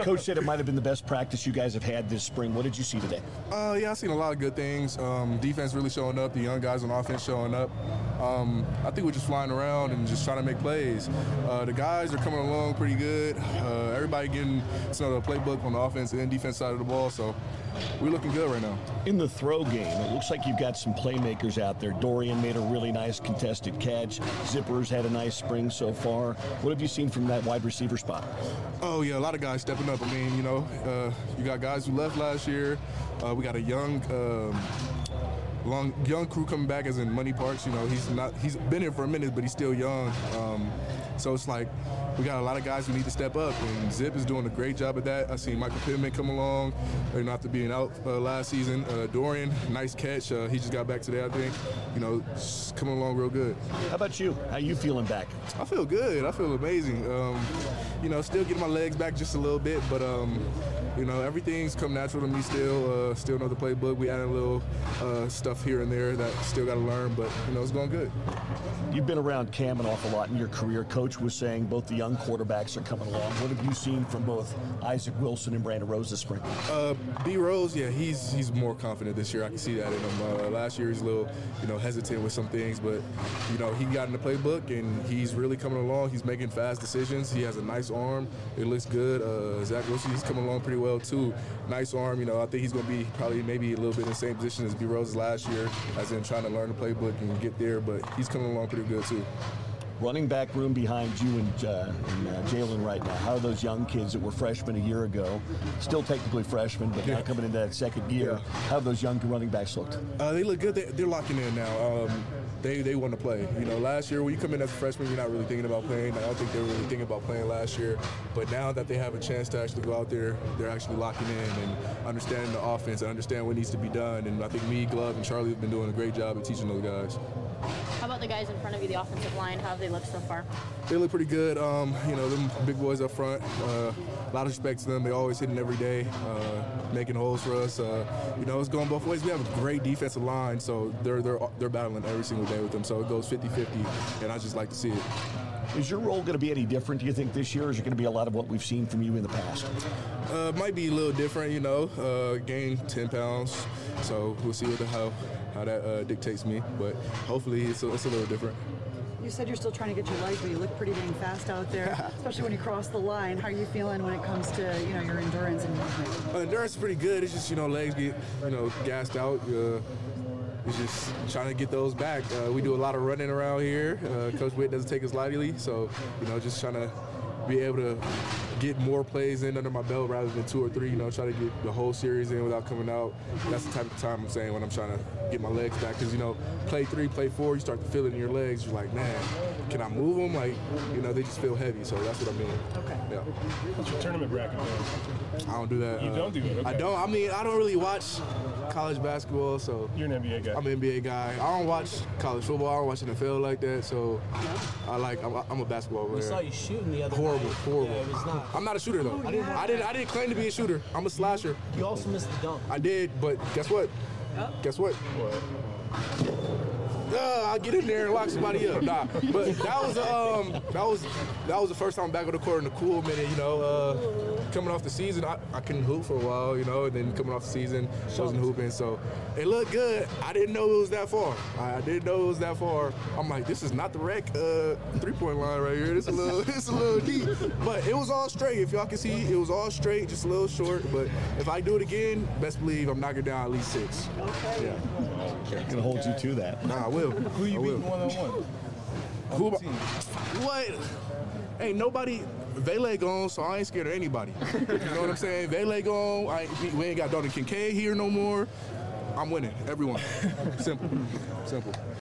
Coach said it might have been the best practice you guys have had this spring. What did you see today? Yeah, I've seen a lot of good things. Defense really showing up. The young guys on offense showing up. I think we're just flying around and just trying to make plays. The guys are coming along pretty good. Everybody getting to know the playbook on the offense and defense side of the ball, so we're looking good right now. In the throw game, it looks like you've got some playmakers out there. Dorian made a really nice contested catch. Zippers had a nice spring so far. What have you seen from that wide receiver spot? Oh, yeah, a lot of guys stepping up. I mean, you got guys who left last year. We got a young crew coming back, as in Money Parks. He's been here for a minute, but he's still young. So it's like we got a lot of guys who need to step up, and Zip is doing a great job at that. I seen Michael Pittman come along, after being out last season. Dorian, nice catch. He just got back today, I think. Just coming along real good. How about you? How you feeling back? I feel good. I feel amazing. Still getting my legs back just a little bit, but everything's come natural to me still. Still know the playbook. We added a little stuff here and there that still got to learn, but it's going good. You've been around Cam an awful lot in your career. Coach was saying both the young quarterbacks are coming along. What have you seen from both Isaac Wilson and Brandon Rose this spring? B. Rose, yeah, he's more confident this year. I can see that in him. Last year he's a little, hesitant with some things, but he got in the playbook and he's really coming along. He's making fast decisions. He has a nice arm. It looks good. Zach Wilson, he's coming along pretty well too. Nice arm. I think he's going to be probably maybe a little bit in the same position as B. Rose last year, as in trying to learn the playbook and get there. But he's coming along pretty good too. Running back room behind you and Jalen right now. How are those young kids that were freshmen a year ago, still technically freshmen, but now coming into that second year? Yeah. How have those young running backs looked? They look good. They're locking in now. They want to play. Last year when you come in as a freshman, you're not really thinking about playing. I don't think they were really thinking about playing last year. But now that they have a chance to actually go out there, they're actually locking in and understanding the offense and understand what needs to be done. And I think me, Glove, and Charlie have been doing a great job at teaching those guys. How about the guys in front of you, the offensive line? How have they looked so far? They look pretty good. Them big boys up front. A lot of respect to them. They always hitting every day, making holes for us. It's going both ways. We have a great defensive line, so they're battling every single day with them. So it goes 50-50, and I just like to see it. Is your role going to be any different, do you think, this year, or is it going to be a lot of what we've seen from you in the past? Might be a little different, gained 10 pounds, so we'll see how that dictates me, but hopefully it's a little different. You said you're still trying to get your legs, but you look pretty dang fast out there, especially when you cross the line. How are you feeling when it comes to your endurance and movement? Endurance is pretty good. It's just legs get gassed out. It's just trying to get those back. We do a lot of running around here. Coach Witt doesn't take us lightly, so just trying to be able to get more plays in under my belt rather than 2 or 3, try to get the whole series in without coming out. That's the type of time I'm saying when I'm trying to get my legs back, because, play 3, play 4, you start to feel it in your legs. You're like, man, can I move them? They just feel heavy, so that's what I mean. Okay. Yeah. What's your tournament bracket doing? I don't do that. You don't do it? Okay. I don't. I mean, I don't really watch college basketball, so. You're an NBA guy. I'm an NBA guy. I don't watch college football. I don't watch NFL like that, so I'm a basketball player. We saw you shooting the other Horrible. Yeah, it was not. I'm not a shooter though. I didn't claim to be a shooter. I'm a slasher. You also missed the dunk. I did, but guess what? Guess what? I'll get in there and lock somebody up. Nah, but that was the first time back on the court in a cool minute. Coming off the season, I couldn't hoop for a while. And then coming off the season, wasn't hooping, so it looked good. I didn't know it was that far. I'm like, this is not the rec 3-point line right here. It's a little deep, but it was all straight. If y'all can see, it was all straight, just a little short. But if I do it again, best believe I'm knocking down at least 6. Okay. Yeah. I'm going to hold you to that. Nah, I will. Who you beating one-on-one? What? Ain't nobody. Vele gone, so I ain't scared of anybody. You know what I'm saying? Vele gone. We ain't got Dalton Kincaid here no more. I'm winning. Everyone. Simple.